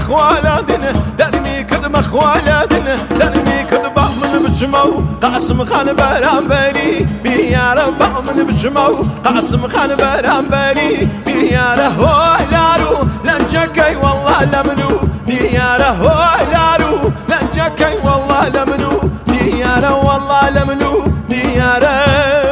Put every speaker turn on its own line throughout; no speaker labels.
خوالدن درمی کد مخوالدن درمی کد بامن بچمو قاسم خان برام بری بیاره بامن بچمو قاسم خان برام بری بیاره هولارو لنجکی والله لمنو بیاره هولارو لنجکی والله لمنو بیاره والله لمنو بیاره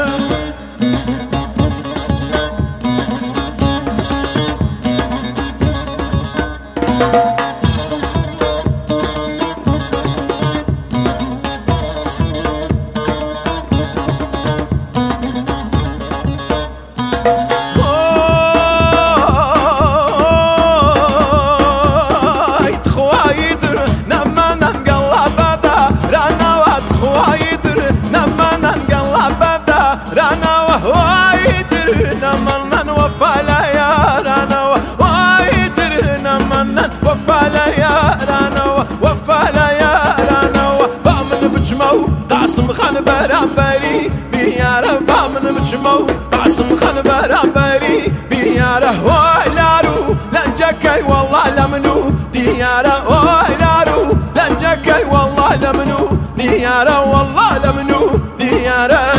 رانا وهوايتر نمنن وفالا يا رانا وهوايتر نمنن وفالا يا رانا وفالا يا رانا بامن بجمو قاسم خان برامبري بياره بامن بجمو قاسم خان برامبري بياره هولارو لنجكي والله لمنو دياره هولارو لنجكي والله لمنو دياره والله لمنو دياره